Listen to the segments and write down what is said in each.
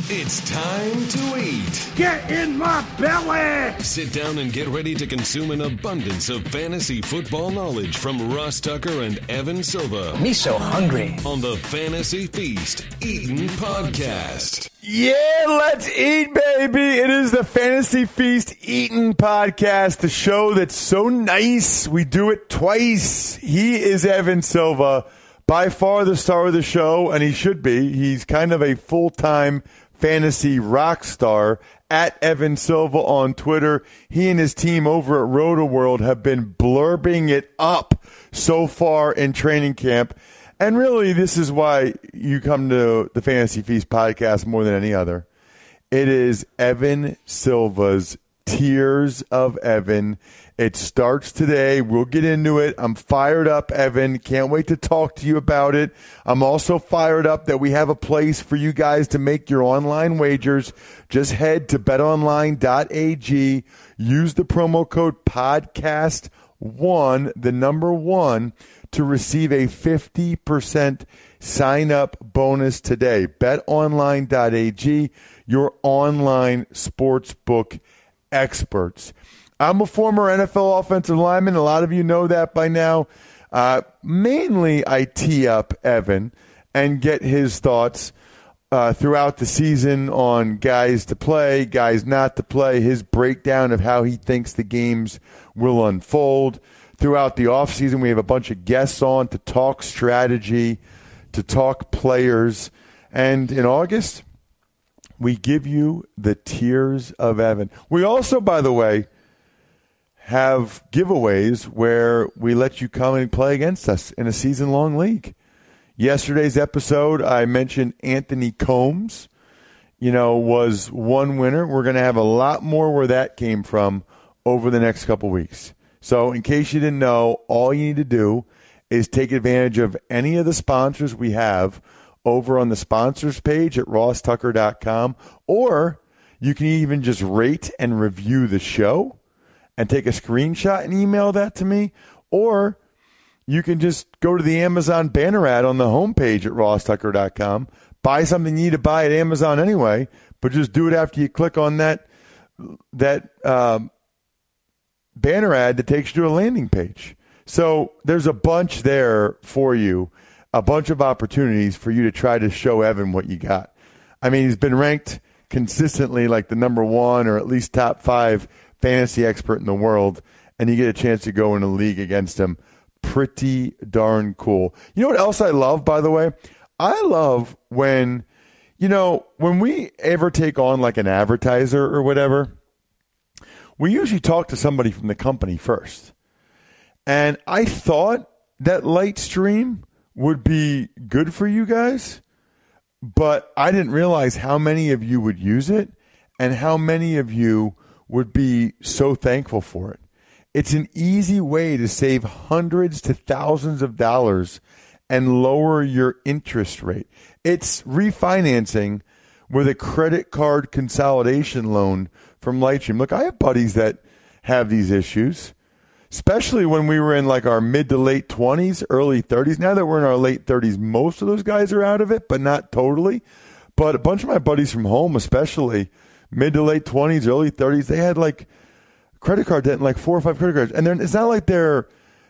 It's time to eat. Get in my belly! Sit down and get ready to consume an abundance of fantasy football knowledge from Ross Tucker and Evan Silva. Me so hungry. On the Fantasy Feast Eatin' Podcast. Yeah, let's eat, baby. It is the Fantasy Feast Eatin' Podcast, the show that's so nice. We do it twice. He is Evan Silva, by far the star of the show, and he should be. He's kind of a full-time fantasy rock star at Evan Silva on Twitter. He and his team over at RotoWorld have been blurbing it up so far in training camp. And really, this is why you come to the Fantasy Feast podcast more than any other. It is Evan Silva's Tears of Evan. It starts today. We'll get into it. I'm fired up, Evan. Can't wait to talk to you about it. I'm also fired up that we have a place for you guys to make your online wagers. Just head to betonline.ag. Use the promo code podcast1, the number 1, to receive a 50% sign-up bonus today. BetOnline.ag, your online sportsbook experts. I'm a former NFL offensive lineman. A lot of you know that by now. Mainly, I tee up Evan and get his thoughts throughout the season on guys to play, guys not to play, his breakdown of how he thinks the games will unfold. Throughout the offseason, we have a bunch of guests on to talk strategy, to talk players. And in August, we give you the Tears of Evan. We also, by the way, have giveaways where we let you come and play against us in a season-long league. Yesterday's episode, I mentioned Anthony Combs, was one winner. We're going to have a lot more where that came from over the next couple weeks. So in case you didn't know, all you need to do is take advantage of any of the sponsors we have over on the sponsors page at rosstucker.com, or you can even just rate and review the show and take a screenshot and email that to me, or you can just go to the Amazon banner ad on the homepage at rosstucker.com, buy something you need to buy at Amazon anyway, but just do it after you click on that banner ad that takes you to a landing page. So there's a bunch there for you, a bunch of opportunities for you to try to show Evan what you got. I mean, he's been ranked consistently like the number 1 or at least top 5 fantasy expert in the world, and you get a chance to go in a league against him. Pretty darn cool. You know what else I love, by the way? I love when we ever take on like an advertiser or whatever, we usually talk to somebody from the company first. And I thought that Lightstream would be good for you guys, but I didn't realize how many of you would use it and how many of you would be so thankful for it. It's an easy way to save hundreds to thousands of dollars and lower your interest rate. It's refinancing with a credit card consolidation loan from Lightstream. Look, I have buddies that have these issues, especially when we were in like our mid to late 20s, early 30s. Now that we're in our late 30s, most of those guys are out of it, but not totally. But a bunch of my buddies from home, especially mid to late 20s, early 30s, they had like credit card debt and like 4 or 5 credit cards. And it's not like they're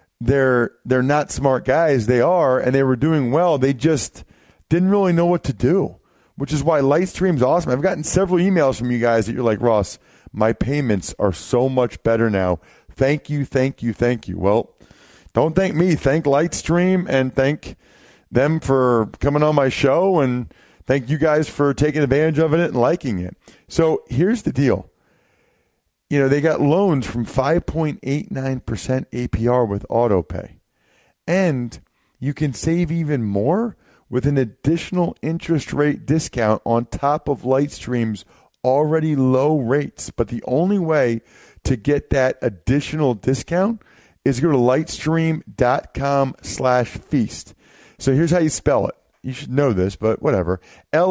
not smart guys. They are, and they were doing well. They just didn't really know what to do, which is why Lightstream's awesome. I've gotten several emails from you guys that you're like, Ross, my payments are so much better now. Thank you, thank you, thank you. Well, don't thank me. Thank Lightstream and thank them for coming on my show, and thank you guys for taking advantage of it and liking it. So here's the deal. They got loans from 5.89% APR with AutoPay. And you can save even more with an additional interest rate discount on top of Lightstream's already low rates. But the only way to get that additional discount is go to lightstream.com/feast. So here's how you spell it. You should know this, but whatever.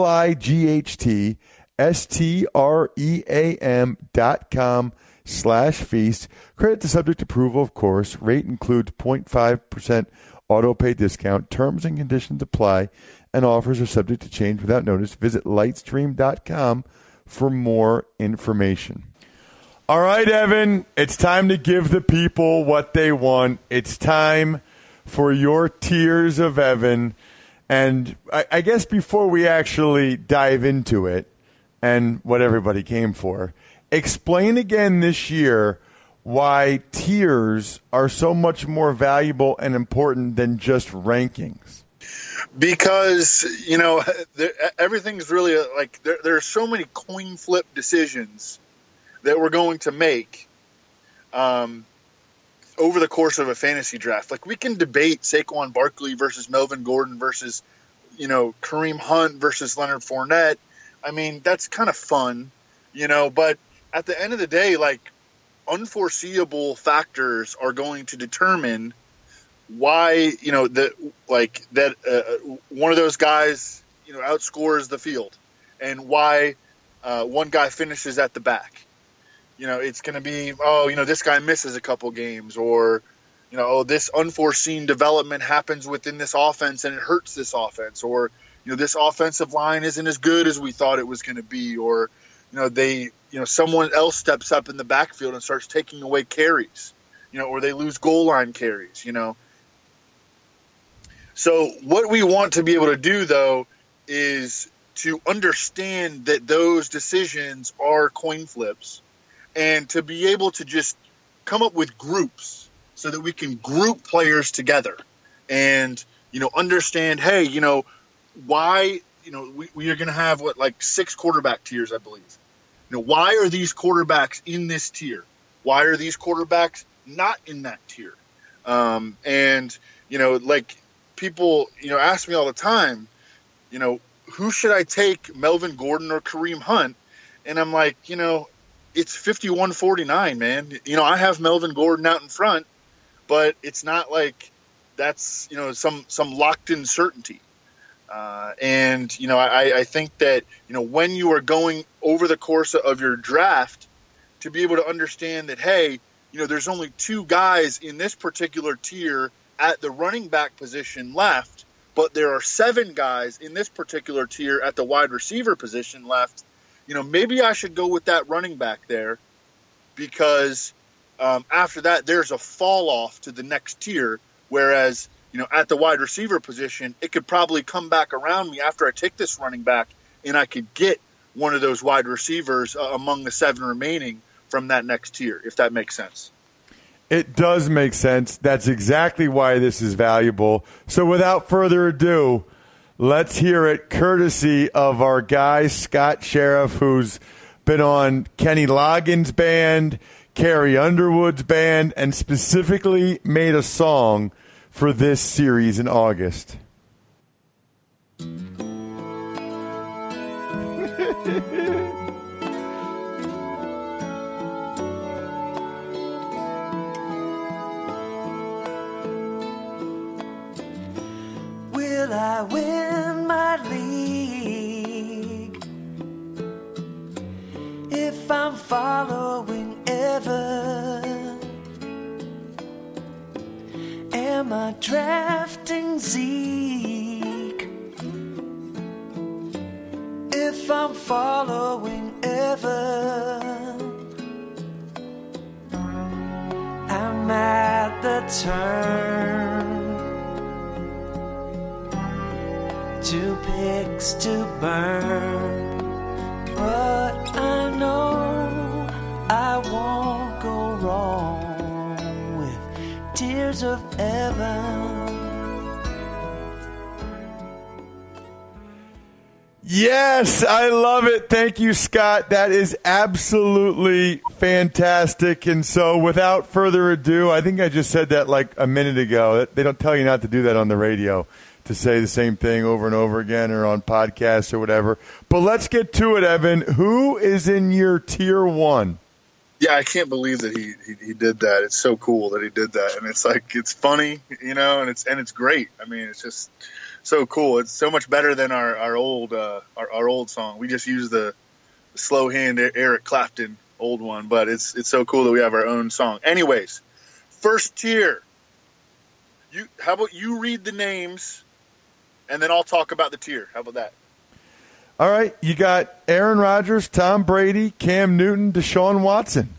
lightstream.com/feast. Credit to subject approval, of course. Rate includes 0.5% auto pay discount. Terms and conditions apply. and offers are subject to change without notice. Visit lightstream.com for more information. All right, Evan, it's time to give the people what they want. It's time for your Tears of Evan. And I guess before we actually dive into it and what everybody came for, explain again this year why tiers are so much more valuable and important than just rankings. Because, everything's really there are so many coin flip decisions that we're going to make over the course of a fantasy draft. Like, we can debate Saquon Barkley versus Melvin Gordon versus, Kareem Hunt versus Leonard Fournette. I mean, that's kind of fun, but at the end of the day, unforeseeable factors are going to determine why, one of those guys, outscores the field and why one guy finishes at the back. It's going to be, this guy misses a couple games, or, this unforeseen development happens within this offense and it hurts this offense, or, this offensive line isn't as good as we thought it was going to be, or, someone else steps up in the backfield and starts taking away carries, or they lose goal line carries, So what we want to be able to do, though, is to understand that those decisions are coin flips, and to be able to just come up with groups so that we can group players together and, understand, hey, why, we are going to have 6 quarterback tiers, I believe. Why are these quarterbacks in this tier? Why are these quarterbacks not in that tier? People, ask me all the time, who should I take, Melvin Gordon or Kareem Hunt? And I'm like, it's 51-49, man. I have Melvin Gordon out in front, but it's not like that's, some locked in certainty. I think that, when you are going over the course of your draft, to be able to understand that, hey, there's only 2 guys in this particular tier at the running back position left, but there are 7 guys in this particular tier at the wide receiver position left. Maybe I should go with that running back there, because after that, there's a fall off to the next tier. Whereas, at the wide receiver position, it could probably come back around me after I take this running back, and I could get one of those wide receivers among the 7 remaining from that next tier, if that makes sense. It does make sense. That's exactly why this is valuable. So without further ado, let's hear it courtesy of our guy, Scott Sheriff, who's been on Kenny Loggins' band, Carrie Underwood's band, and specifically made a song for this series in August. Will I win my league if I'm following Evan? Am I drafting Zeke if I'm following Evan? I'm at the turn, 2 picks to burn, but I know I won't go wrong with Tears of Evan. Yes, I love it. Thank you, Scott. That is absolutely fantastic. And so without further ado, I think I just said that like a minute ago. They don't tell you not to do that on the radio, to say the same thing over and over again, or on podcasts or whatever. But let's get to it, Evan. Who is in your tier 1? Yeah, I can't believe that he did that. It's so cool that he did that, and it's funny, and it's great. I mean, it's just so cool. It's so much better than our old song. We just used the slow hand Eric Clapton old one, but it's so cool that we have our own song. Anyways, first tier. How about you read the names, and then I'll talk about the tier. How about that? All right, you got Aaron Rodgers, Tom Brady, Cam Newton, Deshaun Watson.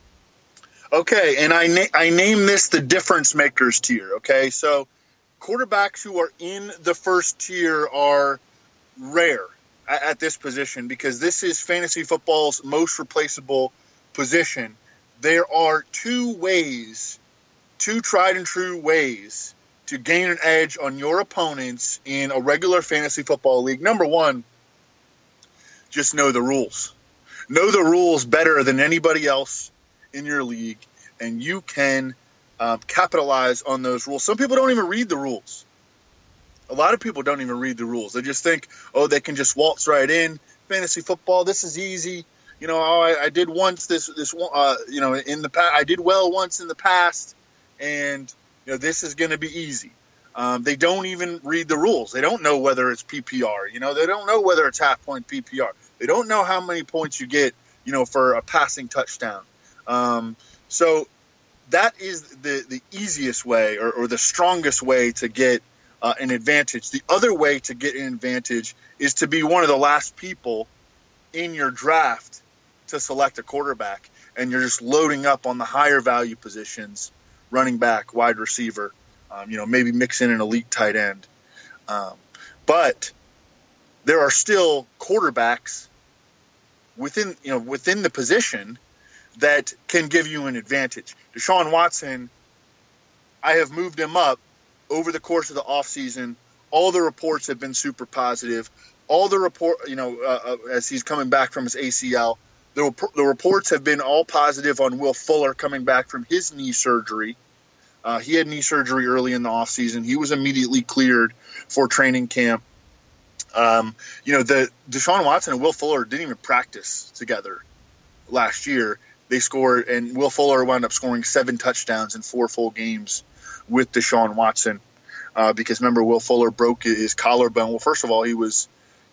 Okay, and I name this the difference makers tier, okay? So quarterbacks who are in the first tier are rare at this position because this is fantasy football's most replaceable position. There are two tried and true ways to gain an edge on your opponents in a regular fantasy football league. Number one, just know the rules. Know the rules better than anybody else in your league, and you can capitalize on those rules. Some people don't even read the rules. A lot of people don't even read the rules. They just think, oh, they can just waltz right in. Fantasy football, this is easy. You know, I did once in the past. I did well once in the past, and this is going to be easy. They don't even read the rules. They don't know whether it's PPR. They don't know whether it's half point PPR. They don't know how many points you get, for a passing touchdown. So that is the easiest way or the strongest way to get an advantage. The other way to get an advantage is to be one of the last people in your draft to select a quarterback, and you're just loading up on the higher value positions, running back, wide receiver, maybe mix in an elite tight end. But there are still quarterbacks within the position that can give you an advantage. Deshaun Watson, I have moved him up over the course of the offseason. All the reports have been super positive. All the as he's coming back from his ACL, the reports have been all positive on Will Fuller coming back from his knee surgery. He had knee surgery early in the offseason. He was immediately cleared for training camp. The Deshaun Watson and Will Fuller didn't even practice together last year. They scored, and Will Fuller wound up scoring 7 touchdowns in 4 full games with Deshaun Watson. Because remember, Will Fuller broke his collarbone. Well, first of all, he was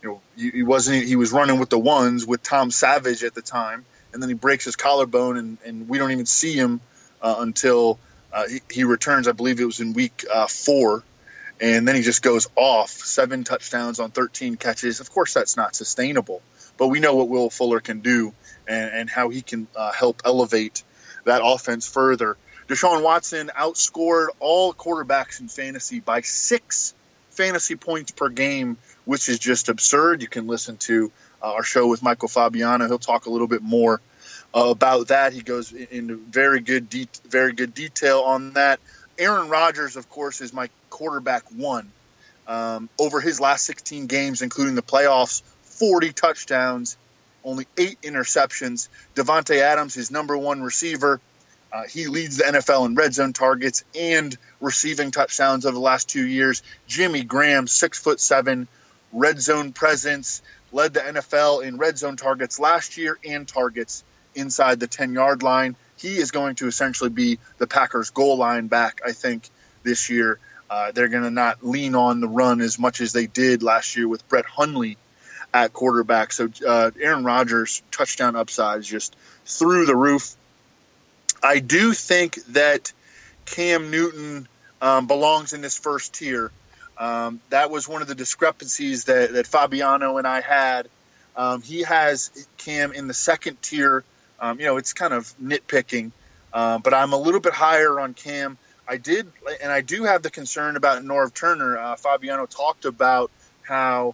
running with the ones with Tom Savage at the time, and then he breaks his collarbone, and we don't even see him until he returns. I believe it was in week 4, and then he just goes off. 7 touchdowns on 13 catches. Of course, that's not sustainable, but we know what Will Fuller can do and how he can help elevate that offense further. Deshaun Watson outscored all quarterbacks in fantasy by 6 fantasy points per game, which is just absurd. You can listen to our show with Michael Fabiano. He'll talk a little bit more about that. He goes into very good detail on that. Aaron Rodgers, of course, is my quarterback 1. Over his last 16 games, including the playoffs, 40 touchdowns, only 8 interceptions. Devontae Adams, his number 1 receiver. He leads the NFL in red zone targets and receiving touchdowns over the last 2 years. Jimmy Graham, 6'7", red zone presence, led the NFL in red zone targets last year and targets inside the 10-yard line. He is going to essentially be the Packers' goal line back, I think, this year. They're going to not lean on the run as much as they did last year with Brett Hundley at quarterback. So Aaron Rodgers' touchdown upside is just through the roof. I do think that Cam Newton belongs in this first tier. That was one of the discrepancies that Fabiano and I had. He has Cam in the second tier. It's kind of nitpicking, but I'm a little bit higher on Cam. I do have the concern about Norv Turner. Fabiano talked about how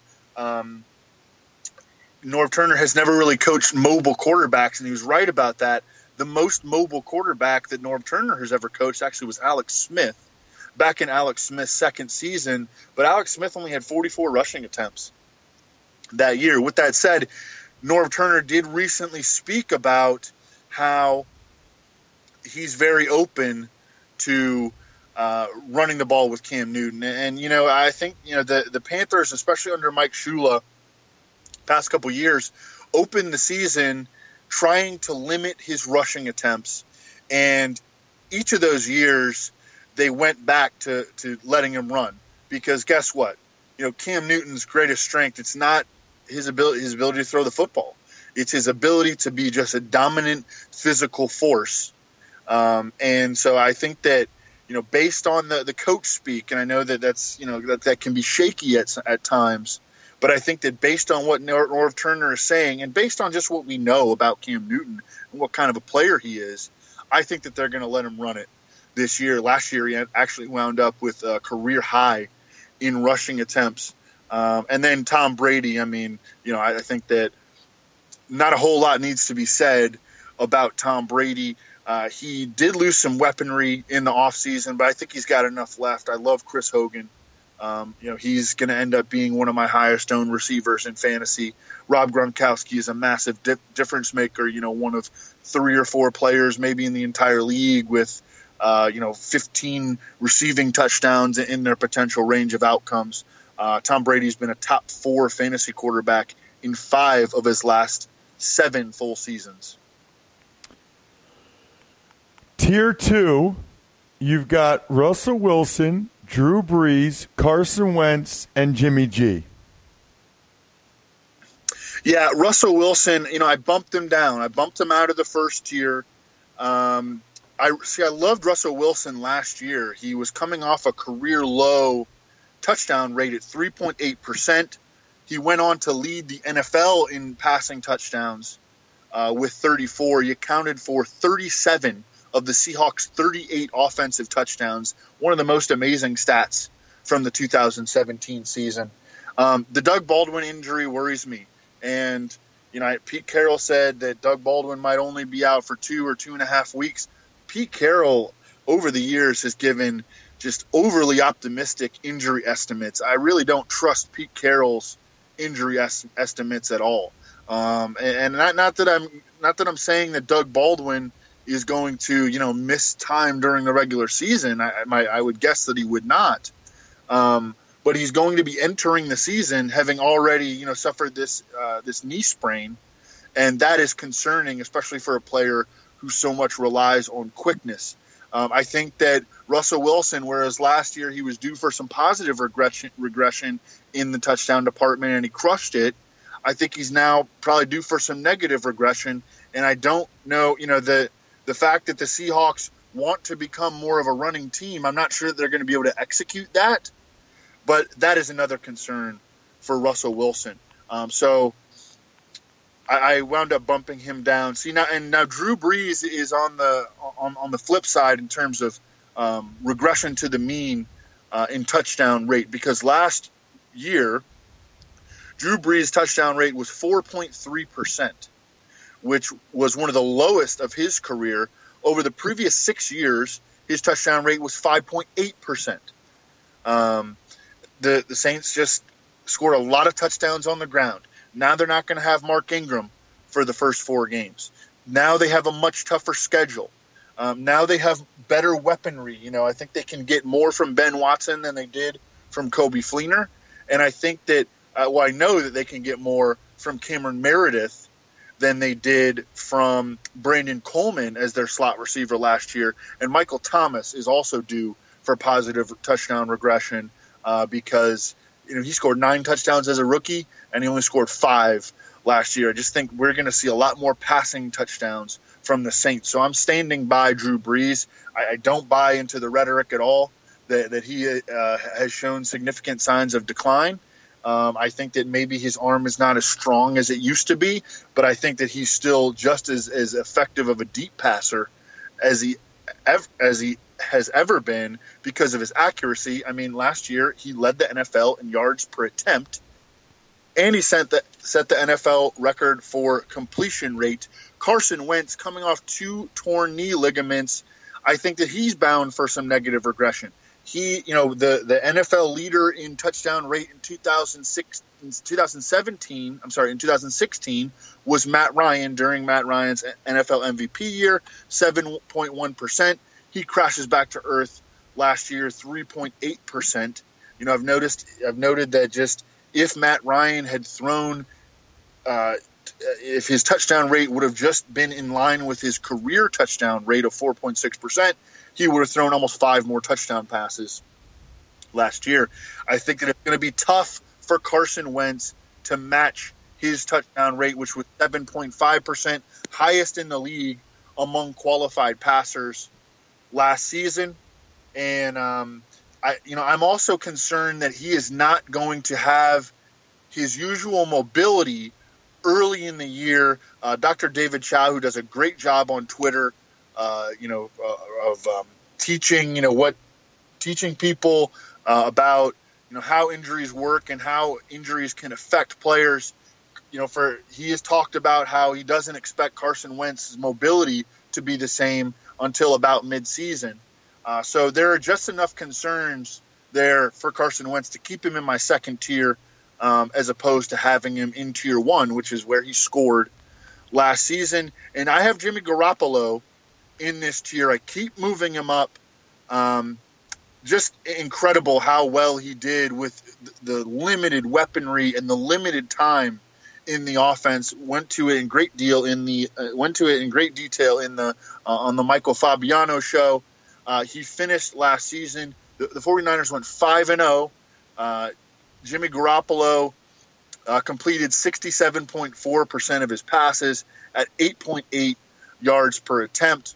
Norv Turner has never really coached mobile quarterbacks, and he was right about that. The most mobile quarterback that Norv Turner has ever coached actually was Alex Smith back in Alex Smith's second season, but Alex Smith only had 44 rushing attempts that year. With that said, Norv Turner did recently speak about how he's very open to running the ball with Cam Newton. And I think, the Panthers, especially under Mike Shula, past couple years, opened the season trying to limit his rushing attempts. And each of those years, they went back to letting him run. Because guess what? Cam Newton's greatest strength, it's not his ability to throw the football. It's his ability to be just a dominant physical force. And so I think that based on the coach speak, and I know that's that can be shaky at times, but I think that based on what Norv Turner is saying, and based on just what we know about Cam Newton and what kind of a player he is, I think that they're going to let him run it this year. Last year, he actually wound up with a career high in rushing attempts. And then Tom Brady, I think that not a whole lot needs to be said about Tom Brady. He did lose some weaponry in the offseason, but I think he's got enough left. I love Chris Hogan. He's going to end up being one of my highest owned receivers in fantasy. Rob Gronkowski is a massive difference maker, one of 3 or 4 players maybe in the entire league with, 15 receiving touchdowns in their potential range of outcomes. Tom Brady's been a top 4 fantasy quarterback in 5 of his last 7 full seasons. Tier 2, you've got Russell Wilson, Drew Brees, Carson Wentz, and Jimmy G. Yeah, Russell Wilson, I bumped him down. I bumped him out of the first tier. I loved Russell Wilson last year. He was coming off a career low touchdown rate at 3.8%. He went on to lead the NFL in passing touchdowns with 34. He accounted for 37 of the Seahawks' 38 offensive touchdowns, one of the most amazing stats from the 2017 season. The Doug Baldwin injury worries me. And, Pete Carroll said that Doug Baldwin might only be out for 2 or 2.5 weeks. Pete Carroll, over the years, has given just overly optimistic injury estimates. I really don't trust Pete Carroll's injury estimates at all. And not that I'm saying that Doug Baldwin is going to, miss time during the regular season. I would guess that he would not. But he's going to be entering the season having already, suffered this knee sprain, and that is concerning, especially for a player who so much relies on quickness. I think that Russell Wilson, whereas last year he was due for some positive regression in the touchdown department and he crushed it, I think he's now probably due for some negative regression. And I don't know, the fact that the Seahawks want to become more of a running team, I'm not sure that they're going to be able to execute that. But that is another concern for Russell Wilson. So I wound up bumping him down. Now Drew Brees is on the flip side in terms of regression to the mean in touchdown rate, because last year Drew Brees' touchdown rate was 4.3%, which was one of the lowest of his career. Over the previous 6 years, his touchdown rate was 5.8%. The Saints just scored a lot of touchdowns on the ground. Now they're not going to have Mark Ingram for the first 4 games. Now they have a much tougher schedule. Now they have better weaponry. I think they can get more from Ben Watson than they did from Coby Fleener. And I think that, I know that they can get more from Cameron Meredith than they did from Brandon Coleman as their slot receiver last year. And Michael Thomas is also due for positive touchdown regression because he scored 9 touchdowns as a rookie and he only scored 5 last year. I just think we're going to see a lot more passing touchdowns from the Saints. So I'm standing by Drew Brees. I don't buy into the rhetoric at all that he has shown significant signs of decline. I think that maybe his arm is not as strong as it used to be, but I think that he's still just as effective of a deep passer as he has ever been because of his accuracy. I mean, last year he led the NFL in yards per attempt, and he set the NFL record for completion rate. Carson Wentz, coming off 2 torn knee ligaments, I think that he's bound for some negative regression. He, the NFL leader in touchdown rate in 2016 was Matt Ryan during Matt Ryan's NFL MVP year, 7.1%. He crashes back to earth last year, 3.8%. I've noted that just if Matt Ryan had thrown, if his touchdown rate would have just been in line with his career touchdown rate of 4.6%, he would have thrown almost 5 more touchdown passes last year. I think that it's going to be tough for Carson Wentz to match his touchdown rate, which was 7.5%, highest in the league among qualified passers last season. And I'm also concerned that he is not going to have his usual mobility early in the year. Dr. David Chow, who does a great job on Twitter, of teaching, teaching people about, how injuries work and how injuries can affect players. He has talked about how he doesn't expect Carson Wentz's mobility to be the same until about midseason. So there are just enough concerns there for Carson Wentz to keep him in my second tier, as opposed to having him in tier 1, which is where he scored last season. And I have Jimmy Garoppolo in this tier. I keep moving him up. Just incredible how well he did with the limited weaponry and the limited time in the offense. Went to it in great detail in the on the Michael Fabiano show. He finished last season. The 49ers went 5-0. Jimmy Garoppolo completed 67.4% of his passes at 8.8 yards per attempt.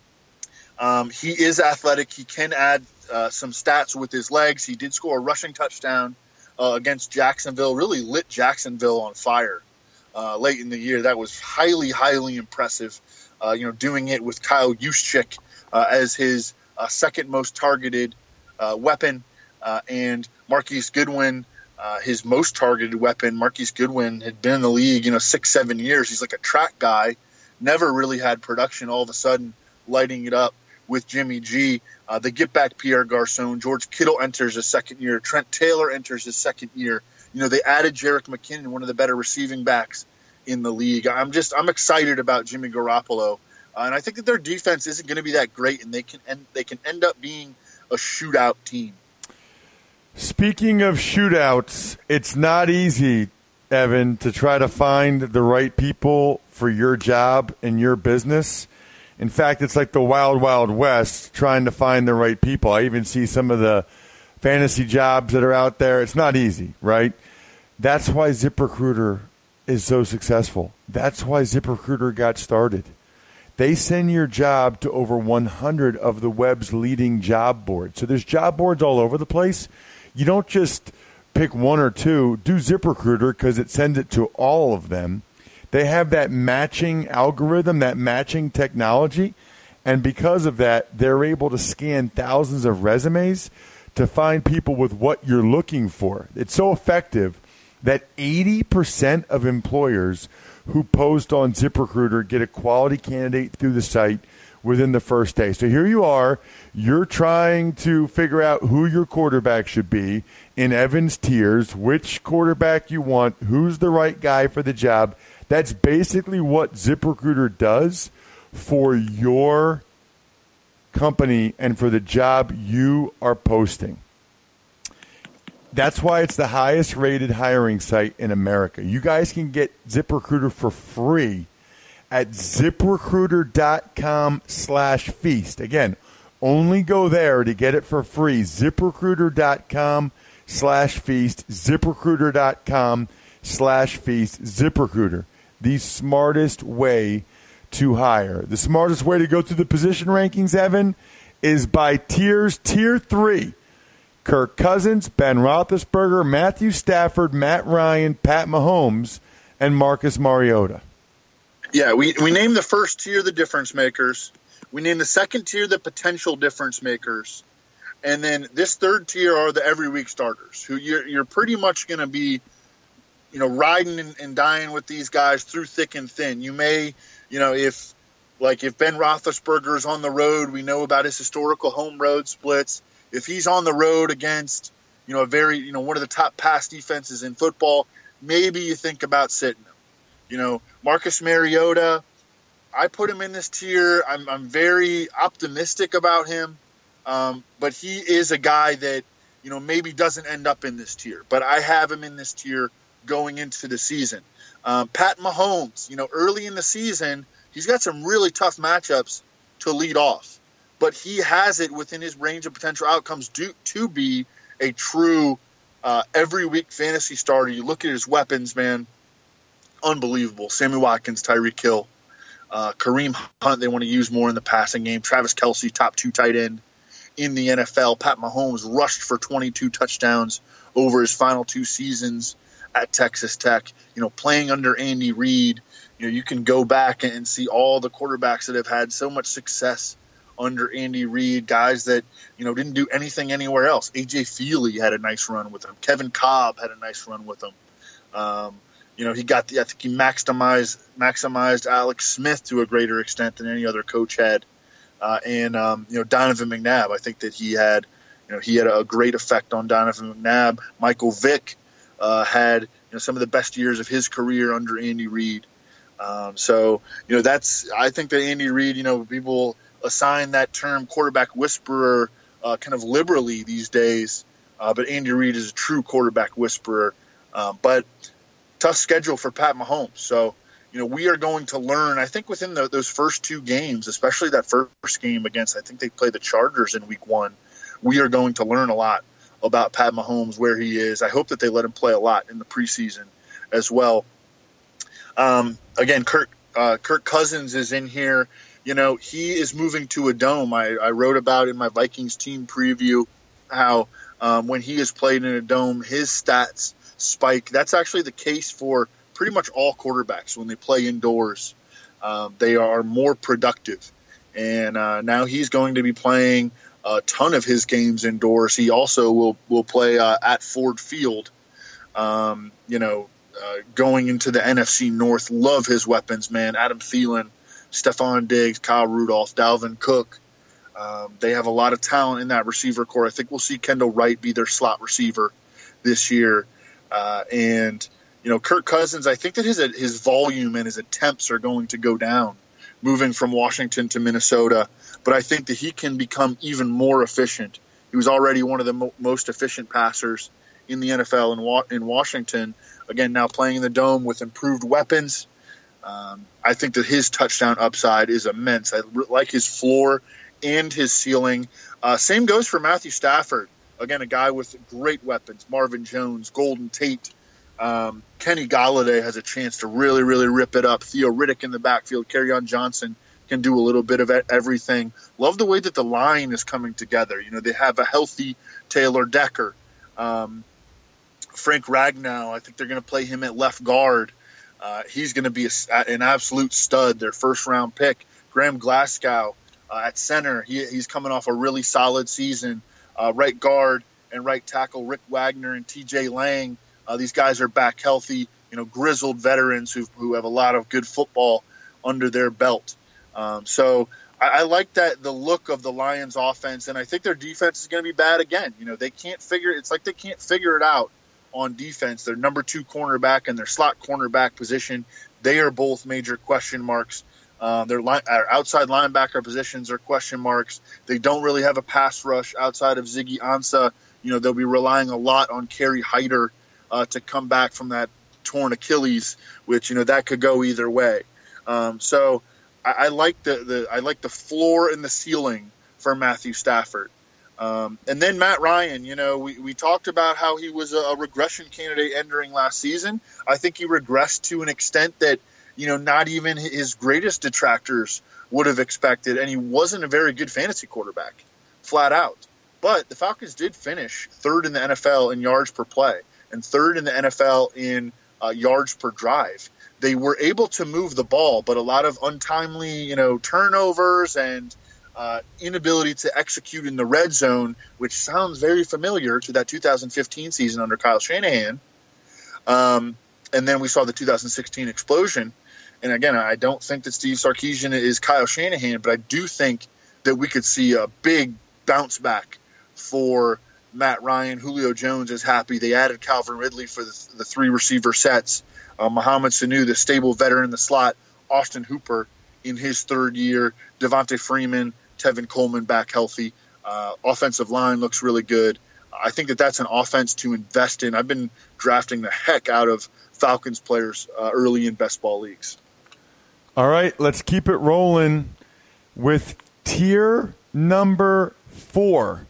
He is athletic. He can add some stats with his legs. He did score a rushing touchdown against Jacksonville, really lit Jacksonville on fire late in the year. That was highly, highly impressive, doing it with Kyle Juszczyk as his second most targeted weapon, and Marquise Goodwin, his most targeted weapon. Marquise Goodwin had been in the league, 6-7 years. He's like a track guy, never really had production, all of a sudden lighting it up with Jimmy G. They get back Pierre Garçon. George Kittle enters his second year. Trent Taylor enters his second year. They added Jerick McKinnon, one of the better receiving backs in the league. I'm excited about Jimmy Garoppolo. And I think that their defense isn't going to be that great, and they can end up being a shootout team. Speaking of shootouts, it's not easy, Evan, to try to find the right people for your job and your business. In fact, it's like the wild, wild west trying to find the right people. I even see some of the fantasy jobs that are out there. It's not easy, right? That's why ZipRecruiter is so successful. That's why ZipRecruiter got started. They send your job to over 100 of the web's leading job boards. So there's job boards all over the place. You don't just pick one or two. Do ZipRecruiter because it sends it to all of them. They have that matching algorithm, that matching technology, and because of that, they're able to scan thousands of resumes to find people with what you're looking for. It's so effective that 80% of employers who post on ZipRecruiter get a quality candidate through the site within the first day. So here you are, you're trying to figure out who your quarterback should be in Evan's tiers, which quarterback you want, who's the right guy for the job. That's basically what ZipRecruiter does for your company and for the job you are posting. That's why it's the highest rated hiring site in America. You guys can get ZipRecruiter for free at ZipRecruiter.com/feast. Again, only go there to get it for free. ZipRecruiter.com/feast. ZipRecruiter.com/feast. ZipRecruiter, the smartest way to hire. The smartest way to go through the position rankings, Evan, is by tiers. Tier 3. Kirk Cousins, Ben Roethlisberger, Matthew Stafford, Matt Ryan, Pat Mahomes, and Marcus Mariota. Yeah, we named the first tier the difference makers. We named the second tier the potential difference makers. And then this third tier are the every week starters, who you're pretty much going to be, riding and dying with these guys through thick and thin. You may, if Ben Roethlisberger is on the road, we know about his historical home road splits. If he's on the road against, one of the top pass defenses in football, maybe you think about sitting him. Marcus Mariota, I put him in this tier. I'm very optimistic about him, but he is a guy that, maybe doesn't end up in this tier. But I have him in this tier going into the season. Pat Mahomes, early in the season, he's got some really tough matchups to lead off. But he has it within his range of potential outcomes to be a true every week fantasy starter. You look at his weapons, man, unbelievable. Sammy Watkins, Tyreek Hill, Kareem Hunt, they want to use more in the passing game. Travis Kelce, top 2 tight end. in the NFL. Pat Mahomes rushed for 22 touchdowns over his final 2 seasons at Texas Tech. Playing under Andy Reid, you can go back and see all the quarterbacks that have had so much success under Andy Reid, guys that, didn't do anything anywhere else. A.J. Feely had a nice run with him. Kevin Kolb had a nice run with him. He got I think he maximized Alex Smith to a greater extent than any other coach had. And Donovan McNabb, I think that he had a great effect on Donovan McNabb. Michael Vick had some of the best years of his career under Andy Reid. I think that Andy Reid, people assign that term quarterback whisperer kind of liberally these days, but Andy Reid is a true quarterback whisperer. But tough schedule for Pat Mahomes. So, we are going to learn, I think, within those first 2 games, especially that first game against, I think they play the Chargers in week 1, we are going to learn a lot about Pat Mahomes, where he is. I hope that they let him play a lot in the preseason as well. Again, Kirk Cousins is in here. He is moving to a dome. I wrote about in my Vikings team preview how when he has played in a dome, his stats spike. That's actually the case for pretty much all quarterbacks. When they play indoors, they are more productive. And now he's going to be playing a ton of his games indoors. He also will play at Ford Field, going into the NFC North. Love his weapons, man. Adam Thielen, Stephon Diggs, Kyle Rudolph, Dalvin Cook. They have a lot of talent in that receiver core. I think we'll see Kendall Wright be their slot receiver this year. Kirk Cousins, I think that his volume and his attempts are going to go down moving from Washington to Minnesota. But I think that he can become even more efficient. He was already one of the most efficient passers in the NFL in Washington. Again, now playing in the Dome with improved weapons. I think that his touchdown upside is immense. I like his floor and his ceiling. Same goes for Matthew Stafford. Again, a guy with great weapons. Marvin Jones, Golden Tate. Kenny Golladay has a chance to really, really rip it up. Theo Riddick in the backfield. Kerryon Johnson can do a little bit of everything. Love the way that the line is coming together. They have a healthy Taylor Decker. Frank Ragnow, I think they're going to play him at left guard. He's going to be an absolute stud, their first-round pick. Graham Glasgow at center. He's coming off a really solid season. Right guard and right tackle Rick Wagner and TJ Lang. These guys are back healthy, grizzled veterans who have a lot of good football under their belt. So I like the look of the Lions offense, and I think their defense is going to be bad again. They can't figure it out on defense. Their number 2 cornerback and their slot cornerback position, they are both major question marks. Their outside linebacker positions are question marks. They don't really have a pass rush outside of Ziggy Ansah. They'll be relying a lot on Kerry Hyder to come back from that torn Achilles, which that could go either way. So I like the floor and the ceiling for Matthew Stafford. And then Matt Ryan, we talked about how he was a regression candidate entering last season. I think he regressed to an extent that not even his greatest detractors would have expected, and he wasn't a very good fantasy quarterback, flat out. But the Falcons did finish 3rd in the NFL in yards per play and 3rd in the NFL in yards per drive. They were able to move the ball, but a lot of untimely, turnovers and inability to execute in the red zone, which sounds very familiar to that 2015 season under Kyle Shanahan. And then we saw the 2016 explosion. And again, I don't think that Steve Sarkisian is Kyle Shanahan, but I do think that we could see a big bounce back for Matt Ryan. Julio Jones is happy. They added Calvin Ridley for the 3 receiver sets. Mohamed Sanu, the stable veteran in the slot. Austin Hooper in his 3rd year. Devontae Freeman, Tevin Coleman back healthy. Offensive line looks really good. I think that that's an offense to invest in. I've been drafting the heck out of Falcons players early in best ball leagues. All right, let's keep it rolling with tier number 4.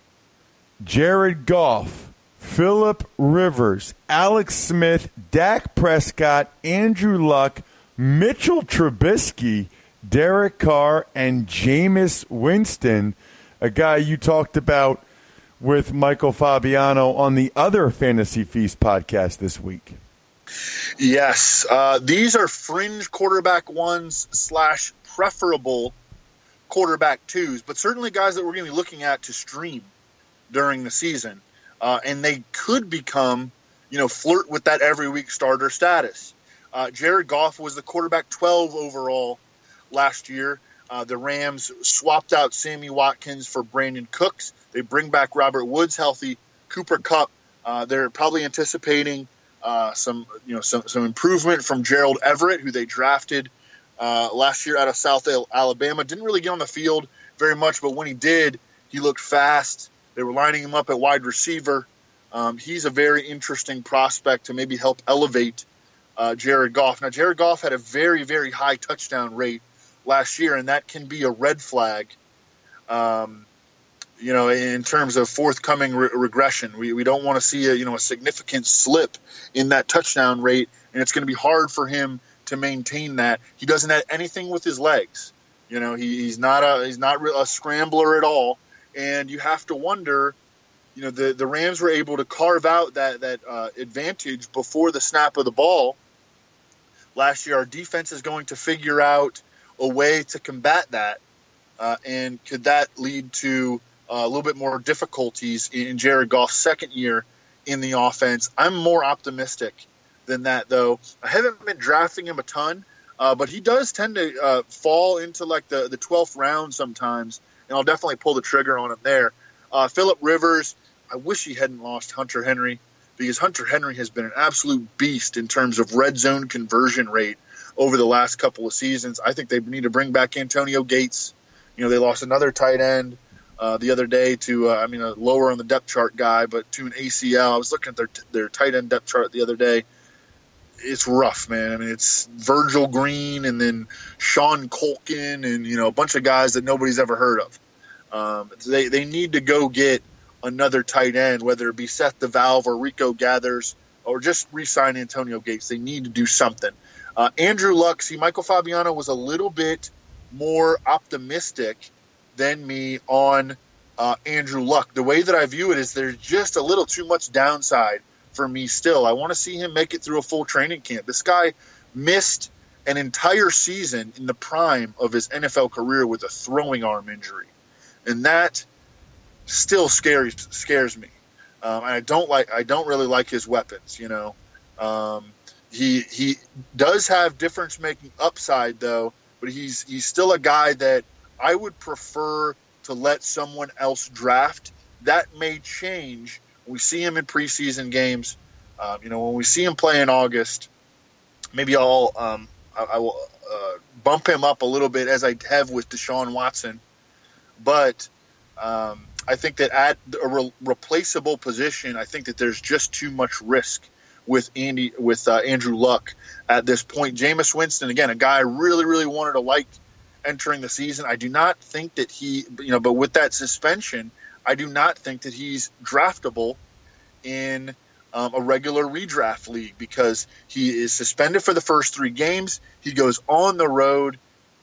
Jared Goff, Phillip Rivers, Alex Smith, Dak Prescott, Andrew Luck, Mitchell Trubisky, Derek Carr, and Jameis Winston. a guy you talked about with Michael Fabiano on the other Fantasy Feast podcast this week. Yes. These are fringe quarterback ones / preferable quarterback twos, but certainly guys that we're going to be looking at to stream during the season. And they could become, flirt with that every week starter status. Jared Goff was the quarterback 12 overall last year. The Rams swapped out Sammy Watkins for Brandon Cooks. They bring back Robert Woods healthy, Cooper Kupp. They're probably anticipating some improvement from Gerald Everett, who they drafted last year out of South Alabama. Didn't really get on the field very much, but when he did, he looked fast. They were lining him up at wide receiver. He's a very interesting prospect to maybe help elevate Jared Goff. Now, Jared Goff had a very, very high touchdown rate last year, and that can be a red flag, in terms of forthcoming regression. We don't want to see a significant slip in that touchdown rate, and it's going to be hard for him to maintain that. He doesn't have anything with his legs. He's not a scrambler at all, and you have to wonder. The Rams were able to carve out that advantage before the snap of the ball last year. Our defense is going to figure out a way to combat that, and could that lead to a little bit more difficulties in Jared Goff's second year in the offense? I'm more optimistic than that, though. I haven't been drafting him a ton, but he does tend to fall into like the 12th round sometimes, and I'll definitely pull the trigger on him there. Phillip Rivers, I wish he hadn't lost Hunter Henry, because Hunter Henry has been an absolute beast in terms of red zone conversion rate over the last couple of seasons. I think they need to bring back Antonio Gates. They lost another tight end the other day to, a lower on the depth chart guy, but to an ACL. I was looking at their tight end depth chart the other day. It's rough, man. It's Virgil Green and then Sean Culkin and, a bunch of guys that nobody's ever heard of. They need to go get another tight end, whether it be Seth DeValve or Rico Gathers or just re-sign Antonio Gates. They need to do something. Andrew Luck, Michael Fabiano was a little bit more optimistic than me on Andrew Luck. The way that I view it is there's just a little too much downside for me still. I want to see him make it through a full training camp. This guy missed an entire season in the prime of his NFL career with a throwing arm injury. And that still scares me. And I don't really like his weapons, He does have difference-making upside, though, but he's still a guy that I would prefer to let someone else draft. That may change when we see him in preseason games. When we see him play in August, maybe I will bump him up a little bit as I have with Deshaun Watson. But I think that at a replaceable position, I think that there's just too much risk with Andrew Luck at this point. Jameis Winston, again, a guy I really, really wanted to like entering the season. I do not think that but with that suspension, I do not think that he's draftable in a regular redraft league because he is suspended for the first 3 games. He goes on the road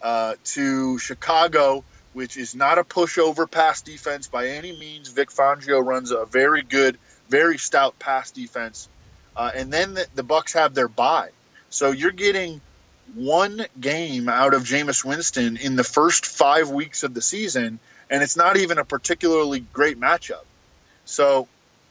to Chicago, which is not a pushover pass defense by any means. Vic Fangio runs a very good, very stout pass defense. And then the Bucs have their bye. So you're getting one game out of Jameis Winston in the first 5 weeks of the season, and it's not even a particularly great matchup. So,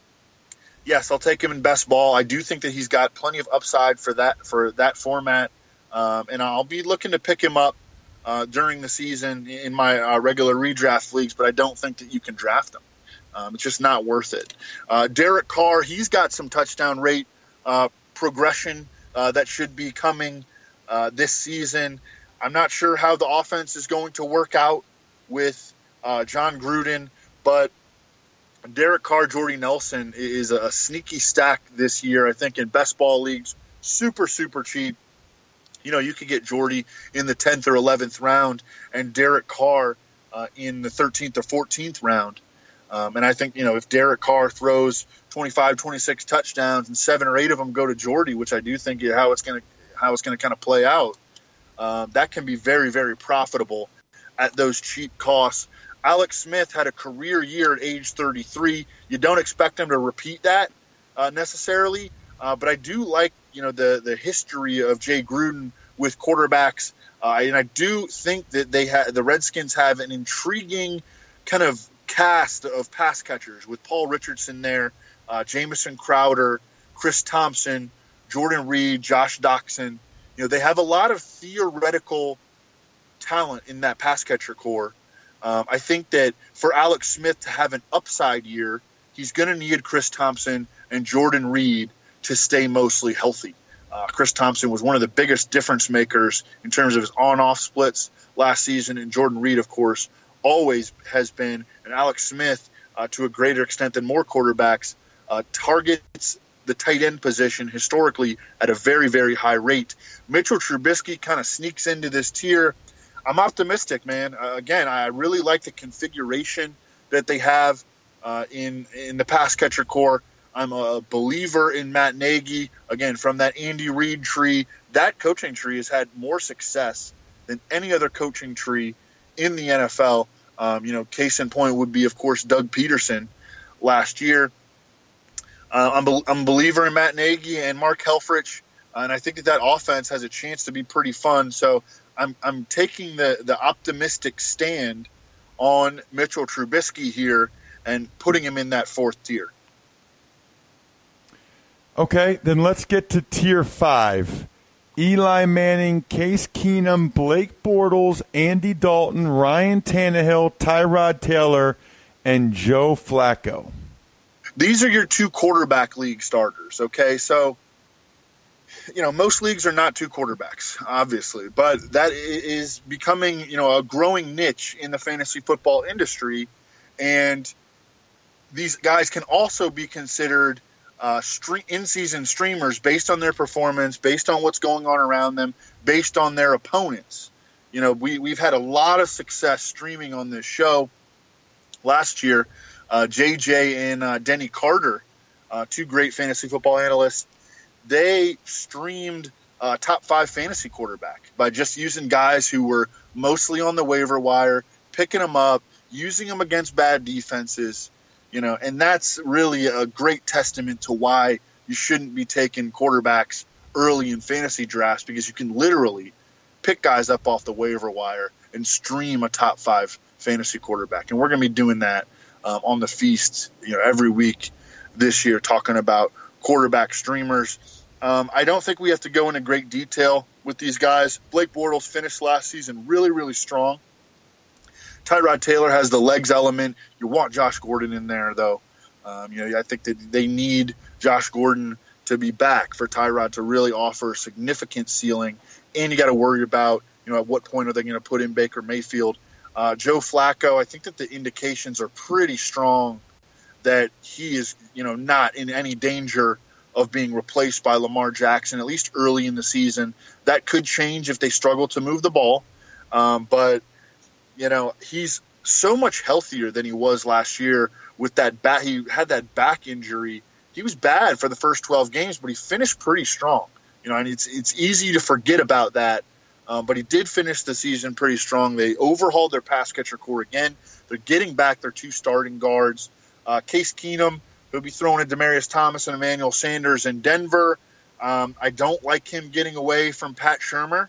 yes, I'll take him in best ball. I do think that he's got plenty of upside for that format, and I'll be looking to pick him up during the season in my regular redraft leagues, but I don't think that you can draft him. It's just not worth it. Derek Carr, he's got some touchdown rate progression that should be coming this season. I'm not sure how the offense is going to work out with John Gruden, but Derek Carr, Jordy Nelson is a sneaky stack this year. I think in best ball leagues, super, super cheap. You could get Jordy in the 10th or 11th round and Derek Carr in the 13th or 14th round. And I think, if Derek Carr throws 25, 26 touchdowns and 7 or 8 of them go to Jordy, which I do think is how it's going to kind of play out, that can be very, very profitable at those cheap costs. Alex Smith had a career year at age 33. You don't expect him to repeat that necessarily, but I do like the history of Jay Gruden with quarterbacks, and I do think that the Redskins have an intriguing kind of cast of pass catchers with Paul Richardson there, Jamison Crowder, Chris Thompson, Jordan Reed, Josh Doxson. They have a lot of theoretical talent in that pass catcher core. I think that for Alex Smith to have an upside year, he's going to need Chris Thompson and Jordan Reed to stay mostly healthy. Chris Thompson was one of the biggest difference makers in terms of his on-off splits last season, and Jordan Reed, of course, always has been, and Alex Smith, to a greater extent than more quarterbacks, targets the tight end position historically at a very, very high rate. Mitchell Trubisky kind of sneaks into this tier. I'm optimistic, man. Again, I really like the configuration that they have in the pass catcher core. I'm a believer in Matt Nagy. Again, from that Andy Reid tree, that coaching tree has had more success than any other coaching tree in the NFL. Case in point would be, of course, Doug Peterson last year. I'm a believer in Matt Nagy and Mark Helfrich, and I think that offense has a chance to be pretty fun. So I'm taking the optimistic stand on Mitchell Trubisky here and putting him in that fourth tier. Okay, then let's get to tier 5. Eli Manning, Case Keenum, Blake Bortles, Andy Dalton, Ryan Tannehill, Tyrod Taylor, and Joe Flacco. These are your 2 quarterback league starters, okay? So, most leagues are not 2 quarterbacks, obviously, but that is becoming, a growing niche in the fantasy football industry, and these guys can also be considered in-season streamers based on their performance, based on what's going on around them, based on their opponents. We've had a lot of success streaming on this show. Last year, JJ and Denny Carter, 2 great fantasy football analysts, they streamed top 5 fantasy quarterback by just using guys who were mostly on the waiver wire, picking them up, using them against bad defenses. And that's really a great testament to why you shouldn't be taking quarterbacks early in fantasy drafts, because you can literally pick guys up off the waiver wire and stream a top 5 fantasy quarterback. And we're going to be doing that on the Feast, every week this year, talking about quarterback streamers. I don't think we have to go into great detail with these guys. Blake Bortles finished last season really, really strong. Tyrod Taylor has the legs element. You want Josh Gordon in there, though. I think that they need Josh Gordon to be back for Tyrod to really offer a significant ceiling. And you got to worry about, at what point are they going to put in Baker Mayfield. Joe Flacco, I think that the indications are pretty strong that he is, not in any danger of being replaced by Lamar Jackson, at least early in the season. That could change if they struggle to move the ball. But he's so much healthier than he was last year with that back. He had that back injury. He was bad for the first 12 games, but he finished pretty strong. And it's easy to forget about that. But he did finish the season pretty strong. They overhauled their pass catcher core again. They're getting back their 2 starting guards. Case Keenum, who'll be throwing at Demaryius Thomas and Emmanuel Sanders in Denver. I don't like him getting away from Pat Shurmur.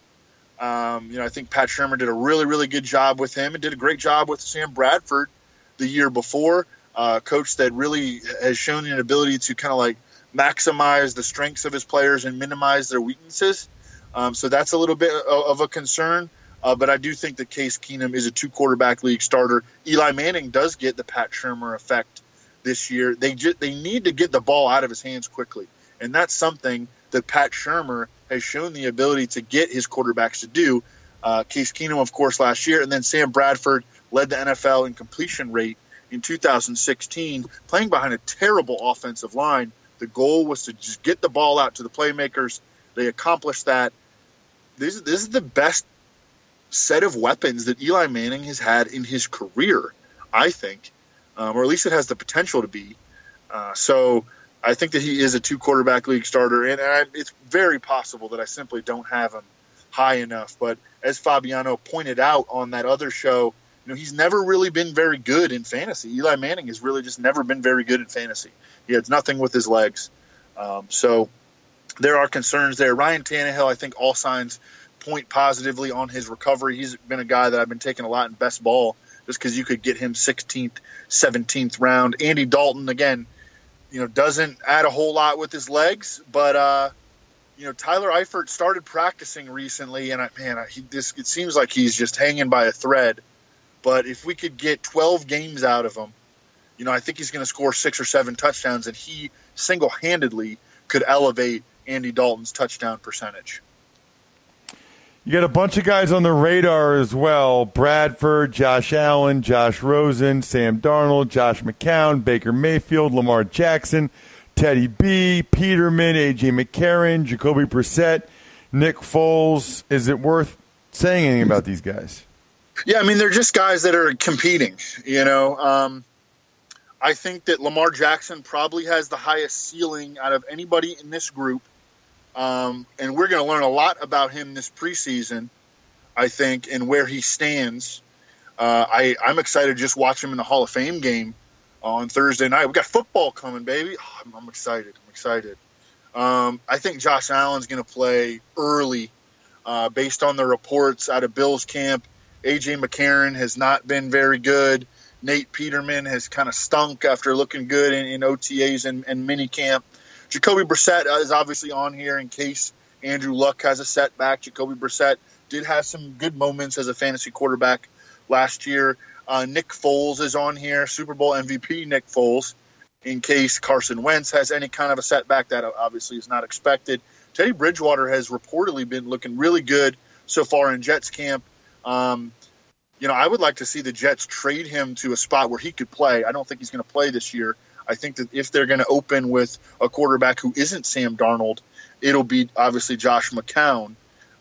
I think Pat Shurmur did a really, really good job with him and did a great job with Sam Bradford the year before. Coach that really has shown an ability to kind of like maximize the strengths of his players and minimize their weaknesses. So that's a little bit of a concern. But I do think that Case Keenum is a 2 quarterback league starter. Eli Manning does get the Pat Shurmur effect this year. They need to get the ball out of his hands quickly. And that's something that Pat Shurmur has shown the ability to get his quarterbacks to do. Case Keenum, of course, last year. And then Sam Bradford led the NFL in completion rate in 2016, playing behind a terrible offensive line. The goal was to just get the ball out to the playmakers. They accomplished that. This is the best set of weapons that Eli Manning has had in his career, I think, or at least it has the potential to be. So I think that he is a 2 quarterback league starter, and it's very possible that I simply don't have him high enough. But as Fabiano pointed out on that other show, he's never really been very good in fantasy. Eli Manning has really just never been very good in fantasy. He has nothing with his legs. So there are concerns there. Ryan Tannehill, I think all signs point positively on his recovery. He's been a guy that I've been taking a lot in best ball just because you could get him 16th, 17th round. Andy Dalton, again, doesn't add a whole lot with his legs, but Tyler Eifert started practicing recently, and it seems like he's just hanging by a thread. But if we could get 12 games out of him, I think he's going to score 6 or 7 touchdowns, and he single-handedly could elevate Andy Dalton's touchdown percentage. You got a bunch of guys on the radar as well. Bradford, Josh Allen, Josh Rosen, Sam Darnold, Josh McCown, Baker Mayfield, Lamar Jackson, Teddy B, Peterman, A.J. McCarron, Jacoby Brissett, Nick Foles. Is it worth saying anything about these guys? Yeah, they're just guys that are competing, I think that Lamar Jackson probably has the highest ceiling out of anybody in this group. And we're going to learn a lot about him this preseason, I think, and where he stands. I'm excited to just watch him in the Hall of Fame game on Thursday night. We got football coming, baby. Oh, I'm excited. I think Josh Allen's going to play early based on the reports out of Bills camp. A.J. McCarron has not been very good. Nate Peterman has kind of stunk after looking good in OTAs and minicamp. Jacoby Brissett is obviously on here in case Andrew Luck has a setback. Jacoby Brissett did have some good moments as a fantasy quarterback last year. Nick Foles is on here, Super Bowl MVP Nick Foles, in case Carson Wentz has any kind of a setback. That obviously is not expected. Teddy Bridgewater has reportedly been looking really good so far in Jets camp. I would like to see the Jets trade him to a spot where he could play. I don't think he's going to play this year. I think that if they're going to open with a quarterback who isn't Sam Darnold, it'll be obviously Josh McCown.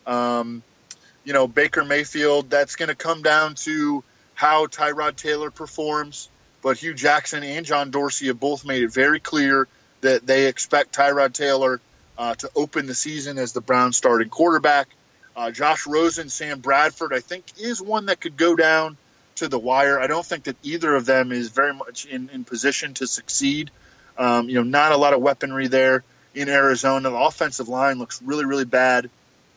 Baker Mayfield, that's going to come down to how Tyrod Taylor performs. But Hugh Jackson and John Dorsey have both made it very clear that they expect Tyrod Taylor to open the season as the Browns starting quarterback. Josh Rosen, Sam Bradford, I think, is one that could go down to the wire. I don't think that either of them is very much in position to succeed. Not a lot of weaponry there in Arizona. The offensive line looks really, really bad.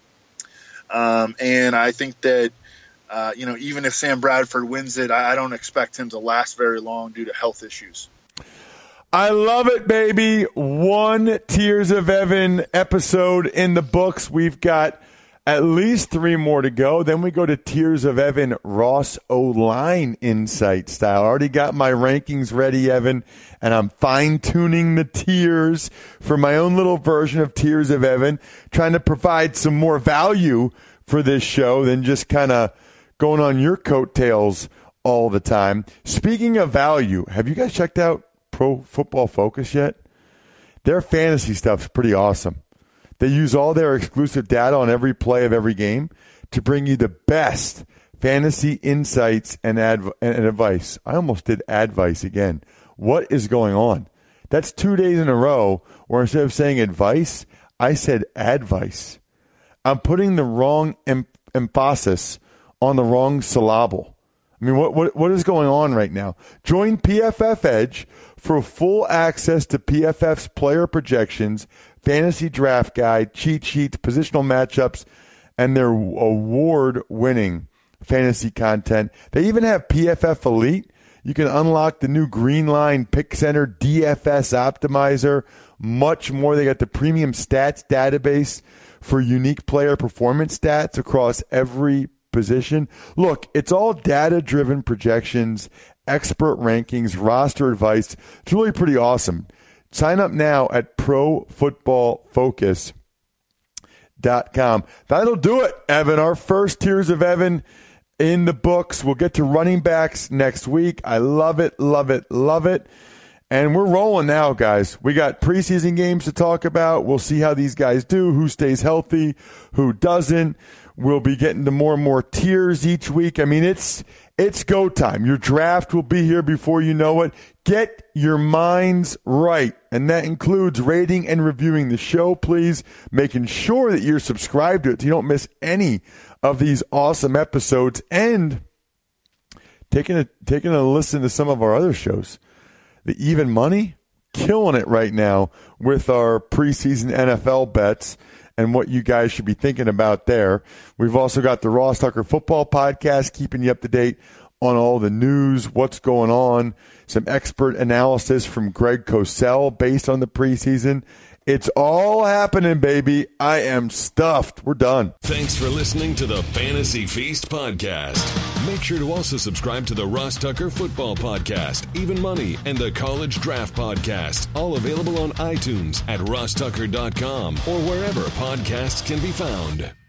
And I think that, even if Sam Bradford wins it, I don't expect him to last very long due to health issues. I love it, baby. One Tears of Evan episode in the books. We've got at least 3 more to go. Then we go to Tears of Evan Ross O-line insight style. I already got my rankings ready, Evan, and I'm fine-tuning the tiers for my own little version of Tears of Evan, trying to provide some more value for this show than just kind of going on your coattails all the time. Speaking of value, have you guys checked out Pro Football Focus yet? Their fantasy stuff's pretty awesome. They use all their exclusive data on every play of every game to bring you the best fantasy insights and advice. I almost did advice again. What is going on? That's 2 days in a row where instead of saying advice, I said advice. I'm putting the wrong emphasis on the wrong syllable. What is going on right now? Join PFF Edge for full access to PFF's player projections, fantasy draft guide, cheat sheets, positional matchups, and their award-winning fantasy content. They even have PFF Elite. You can unlock the new Greenline Pick Center DFS Optimizer, much more. They got the premium stats database for unique player performance stats across every position. Look, it's all data-driven projections, expert rankings, roster advice. It's really pretty awesome. Sign up now at ProFootballFocus.com. That'll do it, Evan. Our first Tears of Evan in the books. We'll get to running backs next week. I love it, love it, love it. And we're rolling now, guys. We got preseason games to talk about. We'll see how these guys do, who stays healthy, who doesn't. We'll be getting to more and more tiers each week. It's go time. Your draft will be here before you know it. Get your minds right, and that includes rating and reviewing the show, please, making sure that you're subscribed to it so you don't miss any of these awesome episodes, and taking a listen to some of our other shows. The Even Money, killing it right now with our preseason NFL bets and what you guys should be thinking about there. We've also got the Ross Tucker Football Podcast, keeping you up to date on all the news, what's going on, some expert analysis from Greg Cosell based on the preseason. It's all happening, baby. I am stuffed. We're done. Thanks for listening to the Fantasy Feast podcast. Make sure to also subscribe to the Ross Tucker Football Podcast, Even Money, and the College Draft Podcast, all available on iTunes at rosstucker.com or wherever podcasts can be found.